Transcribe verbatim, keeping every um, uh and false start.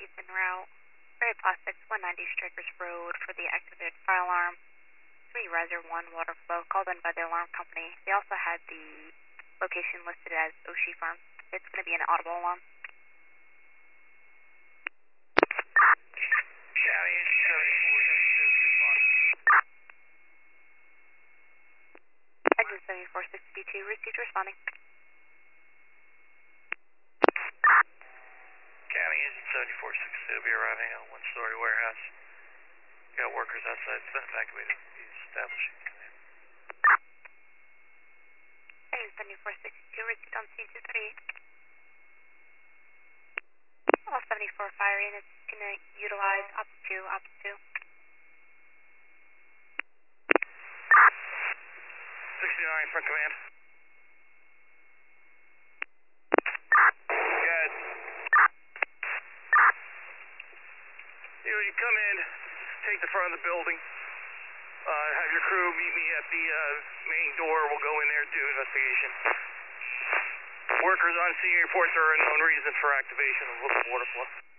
southeast en route. Gray Plastics, one ninety Strikers Road for the activated fire alarm. three riser one water flow called in by the alarm company. They also had the location listed as Oshie Farm. It's going to be an audible alarm. County seventy-four sixty-two, Engine seventy-four sixty-two, received, responding. County engine seventy-four sixty-two will be arriving at a one-story warehouse. Got workers outside, it's been evacuated. Establishing. Engine seventy-four sixty-two, received on C two thirty-eight. All seventy-four fire units going to utilize Op two, Op two. sixty-nine, front command. Good. You, when you come in, take the front of the building. Uh, have your crew meet me at the uh, main door. We'll go in there and do investigation. Workers on scene reports there are unknown reasons for activation of water flow.